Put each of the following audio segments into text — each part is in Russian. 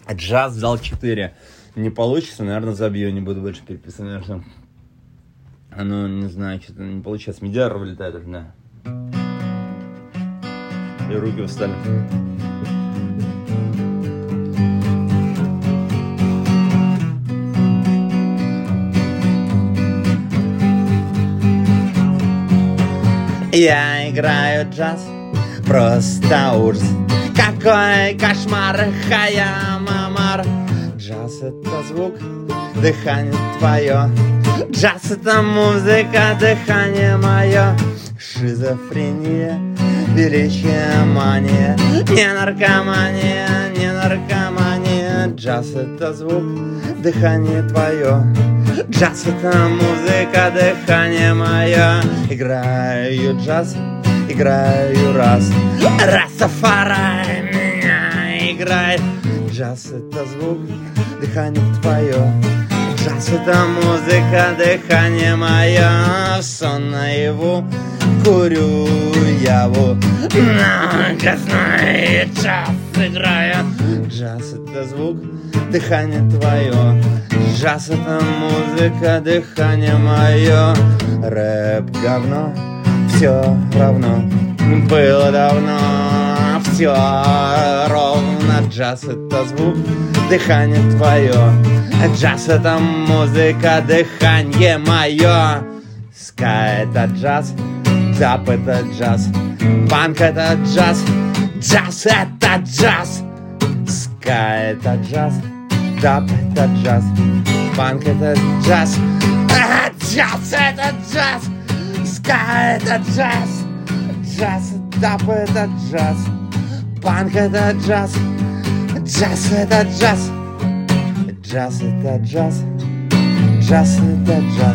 Джаз взял 4. Не получится, наверное, забью, не буду больше переписывать, наверное. Ну, не знаю, что-то не получается. Медиар вылетает уже, да. И руки встали. Я играю джаз, просто ужас. Какой кошмар, хаям-амар. Джаз — это звук, дыхание твое. Джаз — это музыка, дыхание мое. Шизофрения, величие мания. Не наркомания, не наркомания. Джаз — это звук, дыхание твое. Джаз — это музыка, дыхание мое. Играю джаз, играю раз. Растафарай меня играет. Джаз — это звук, дыхание твое. Джаз — это музыка, дыхание мое. Сон наяву, курю яву. На газной джаз играю. Джаз — это звук, дыхание твое. Джаз — это музыка, дыхание мое. Рэп говно, все равно. Было давно, все ровно. Джаз — это звук, дыхание твое. Джаз — это музыка, дыхание мое. Ска — это джаз, даб — это джаз, панк — это джаз, джаз — это джаз. Ска — это джаз, даб — это джаз, панк — это джаз, джаз — это джаз. Ска — это джаз, джаз, даб — это джаз, панк — это джаз, джаз — это джаз. Джаз — это джаз, джаз — это джаз,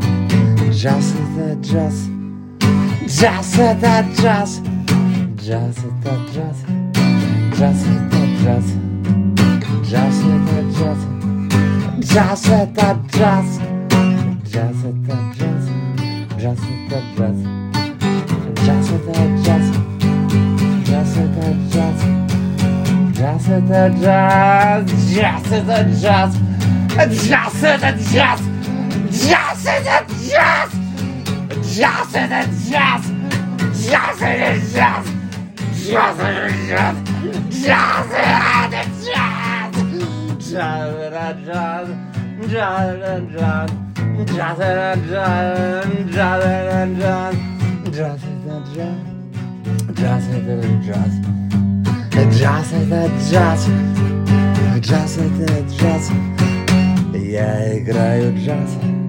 джаз — это джаз, джаз — это джаз, джаз — это джаз, джаз — это джаз, джаз — это джаз, джаз — это джаз, джаз — это джаз, джаз — это джаз, джаз — это джаз, джаз — это джаз. Джаз — это джаз, джаз — это джаз, джаз — это джаз, джаз — это джаз, джаз — это джаз, джаз — это джаз, джаз — это джаз, джаз — это джаз, джаз — это джаз, джаз — это джаз, джаз — это джаз, джаз — это джаз, джаз — это джаз, джаз — это джаз. Джаз — это джаз, джаз — это джаз. Я играю джаз,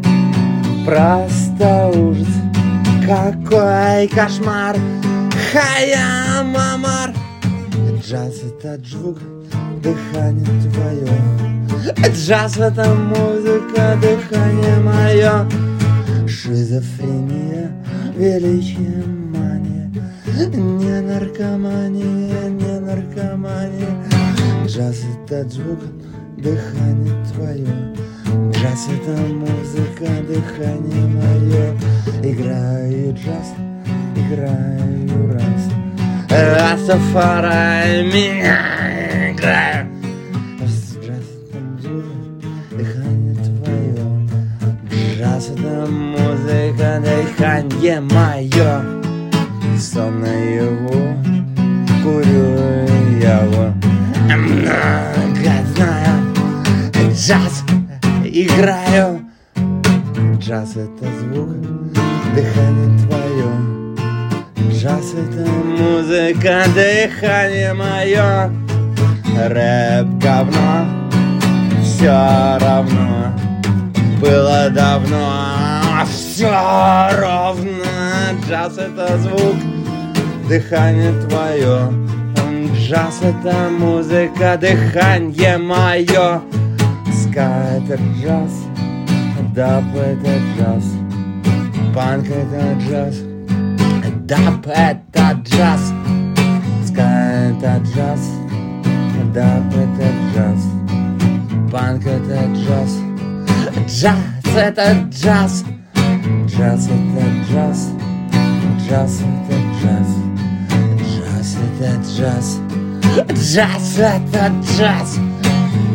просто ужас. Какой кошмар, хаям-амар. Джаз — это звук, дыхание твое. Джаз — это музыка, дыхание мое. Шизофрения, величие мания. Не наркомания, не наркомания. Джаз — это звук, дыхание твое. Джаз — это музыка, дыхание мое. Играю джаз, играю раз. Растафарай меня играю. Джаз — это звук, дыхание твое. Джаз — это музыка, дыхание мое. Сон наяву, курю яву. Многозная джаз играю. Джаз — это звук, дыхание твое. Джаз — это музыка, дыхание мое. Рэп говно, все равно. Было давно, все ровно. Джаз — это звук, дыхание твое. Джаз — это музыка, дыхание мое. Ска — это джаз, даб — это джаз, панк — это джаз, даб — это джаз. Ска — это джаз, даб — это джаз, панк — это джаз, джаз — это джаз, джаз — это джаз, джаз — это джаз, джаз — это джаз, джаз — это джаз,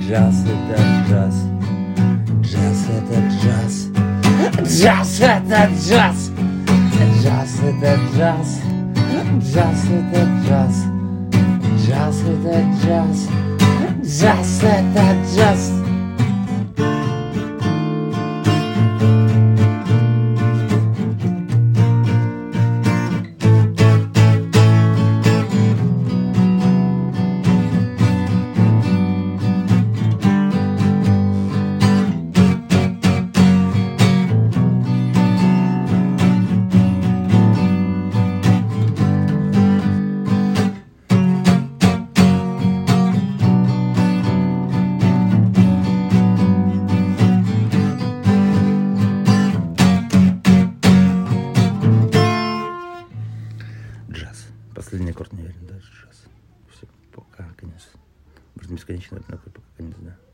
Джаз это джаз. Джаз это джаз. Джаз это джаз. Джаз это джаз. Джаз это джаз. Джаз это джаз. Джаз это джаз. Джаз. Последний аккорд не верен, даже джаз. Все, пока, конец. Может, бесконечно, пока конец, да.